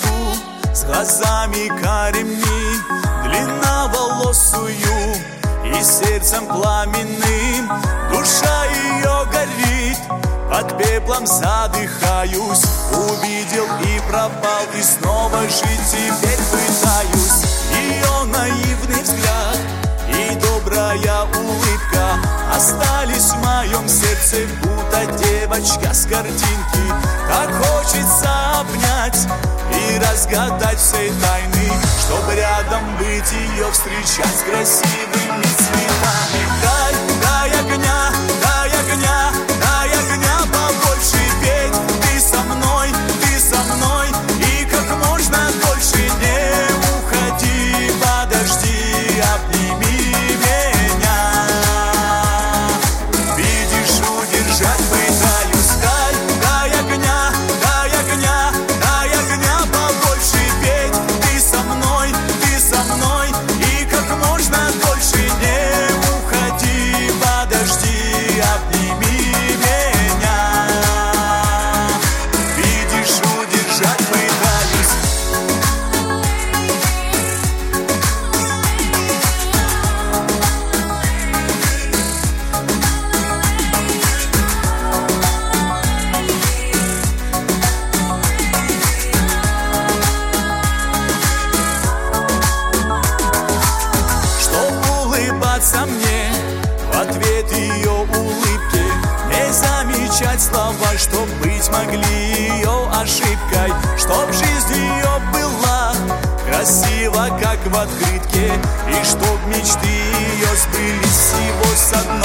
девочку с глазами карими, длинноволосую и сердцем пламенным. Душа ее горит, под пеплом задыхаюсь. Увидел и пропал, и снова жить теперь пытаюсь. Ее наивный взгляд и добрая улыбка остались в моем сердце, будто девочка с картинки. Так хочется обнять и разгадать все тайны, чтобы рядом быть, ее встречать красивыми цветами. Дай огня, дай огня, дай огня побольше петь. Ты со мной, и как можно дольше не уходи. Подожди, обними меня. Видишь, удержать пытаюсь. Дай огня, дай огня, дай огня побольше петь. Ты со мной, и как можно дольше не уходи. Подожди, обними меня. Видишь, удержать пытаюсь. Чтоб улыбаться мне в ответ ее улыбки, не замечать слова, чтоб быть могли ее ошибкой, чтоб жизнь ее была красива, как в открытке, и чтоб мечты ее сбылись всего с одной